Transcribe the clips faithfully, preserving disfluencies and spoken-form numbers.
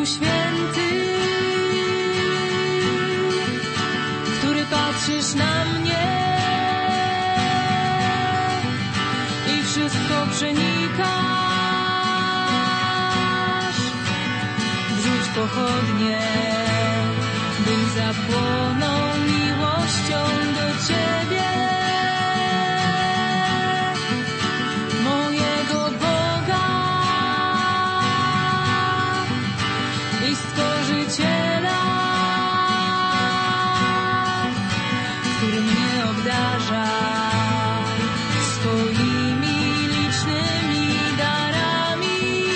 Duchu Święty, który patrzysz na mnie i wszystko przenikasz. Wrzuć pochodnie, bym zapłonął miłością do Ciebie, mojego Boga i Stworzyciela, który mnie obdarza swoimi licznymi darami,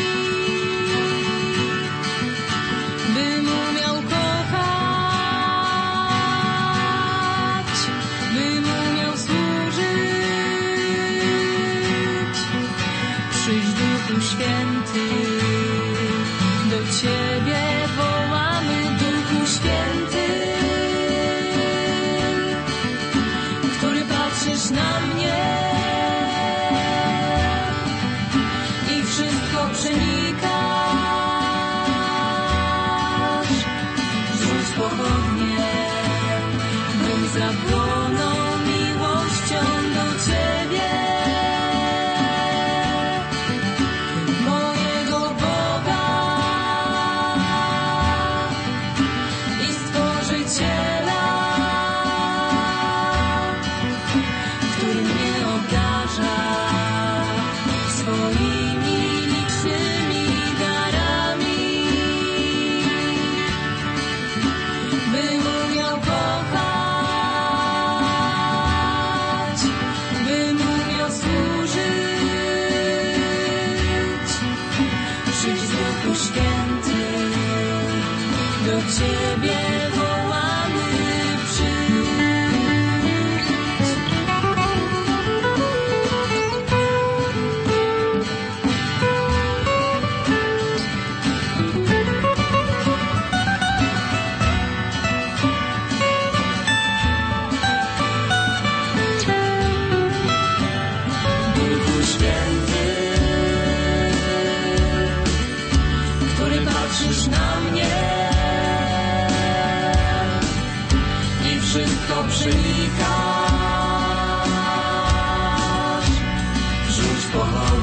bym umiał kochać, bym umiał służyć. Przyjdź, Duchu Święty, do Ciebie wołamy, Duchu Święty, który patrzysz na mnie i wszystko przenikasz. Rzuć pochodnie, bym zapłonął miłością do Ciebie, mojego Boga i Stworzyciela, który mnie obdarza swoimi licznymi darami, bym umiał kochać, bym umiał służyć. Przyjdź, Duchu Święty, do Ciebie wołamy, przyjdź. Duchu Święty, który patrzysz na mnie i wszystko przenikasz. Rzuć pochodnie,